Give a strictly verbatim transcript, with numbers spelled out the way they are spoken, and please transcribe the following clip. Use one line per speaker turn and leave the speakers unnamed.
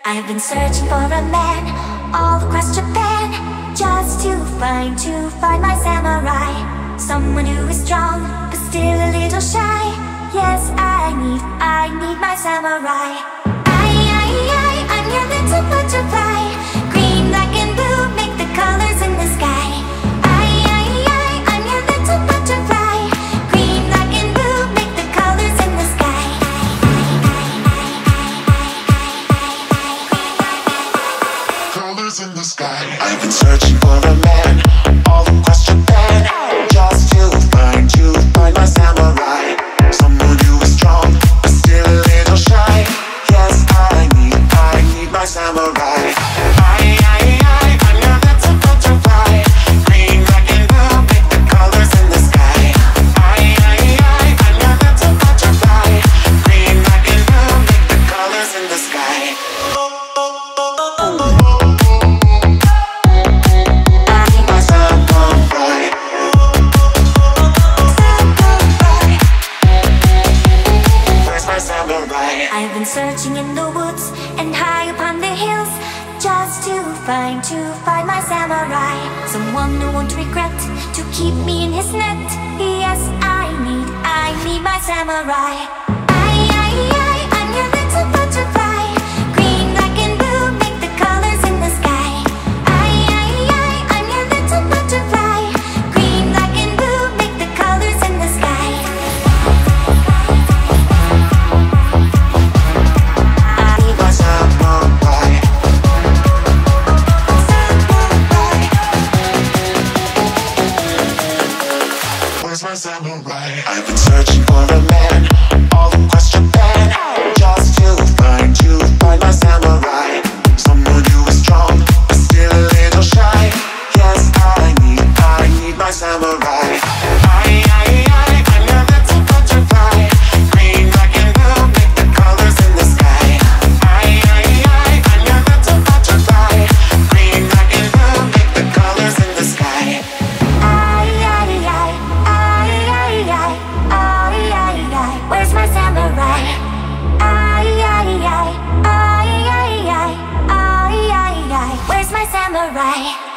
I've been searching for a man all across Japan, just to find, to find my samurai. Someone who is strong, but still a little shy. Yes, I need, I need my samurai. I, I, I, I'm your little butterfly. Green, black and blue, make the colors in the sky. I, I, I, I'm your little butterfly. Green, black and blue, make the colors in the sky.
Colors in the sky. I've been searching for a man all across Japan, just to find, to find my samurai. Someone who is strong, but still a little shy. Yes, I need, I need my samurai. I, I, I, I'm your little butterfly. Green, black and blue, make the colors in the sky. I, I, I, I'm your little butterfly. Green, black and blue, make the colors in the sky.
I've been searching in the woods and high upon the hills, just to find, to find my samurai. Someone who won't regret to keep me in his net. Yes, I need, I need my samurai. I, I, I, I'm your little butterfly. Green, black and blue, make the colors in the sky. I, I, I, I'm your little butterfly. Green, black and blue, make the colors in the sky.
Where's my samurai? I've been searching for a man all across Japan, just to find, to find my samurai. Someone who is strong, but still a little shy. Yes, I need, I need my samurai. I, I, I, I'm your little butterfly. Green, black and blue, make the colors in the sky. I, I, I, I'm your little butterfly. Green, black and blue, make the colors in the sky.
Where's my samurai? Ay, ay, ay, ay, ay, ay, ay, ay, ay, ay. Where's my samurai?